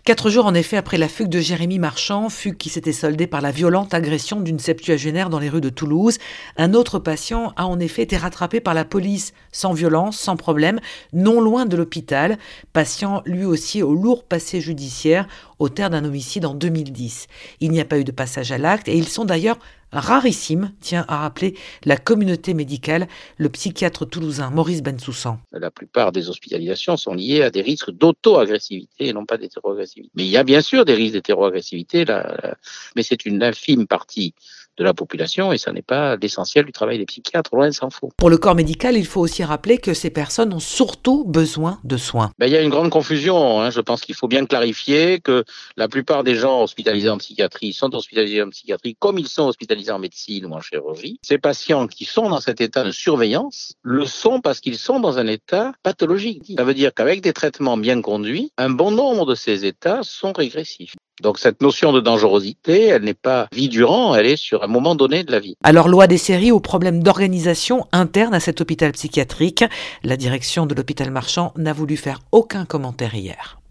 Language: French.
4 jours en effet après la fugue de Jérémy Marchand, fugue qui s'était soldée par la violente agression d'une septuagénaire dans les rues de Toulouse. Un autre patient a en effet été rattrapé par la police, sans violence, sans problème, non loin de l'hôpital. Patient lui aussi au lourd passé judiciaire, au terme d'un homicide en 2010. Il n'y a pas eu de passage à l'acte et ils sont d'ailleurs rarissimes, tient à rappeler la communauté médicale, le psychiatre toulousain Maurice Bensoussan. La plupart des hospitalisations sont liées à des risques d'auto-agressivité et non pas d'hétéro-agressivité. Mais il y a bien sûr des risques d'hétéro-agressivité, mais c'est une infime partie de la population et ça n'est pas l'essentiel du travail des psychiatres, loin s'en faut. Pour le corps médical, il faut aussi rappeler que ces personnes ont surtout besoin de soins. Il y a une grande confusion. Je pense qu'il faut bien clarifier que la plupart des gens hospitalisés en psychiatrie sont hospitalisés en psychiatrie comme ils sont hospitalisés en médecine ou en chirurgie. Ces patients qui sont dans cet état de surveillance le sont parce qu'ils sont dans un état pathologique. Ça veut dire qu'avec des traitements bien conduits, un bon nombre de ces états sont régressifs. Donc cette notion de dangerosité, elle n'est pas vie durant, elle est sur un moment donné de la vie. Alors loi des séries ou problème d'organisation interne à cet hôpital psychiatrique, la direction de l'hôpital Marchand n'a voulu faire aucun commentaire hier.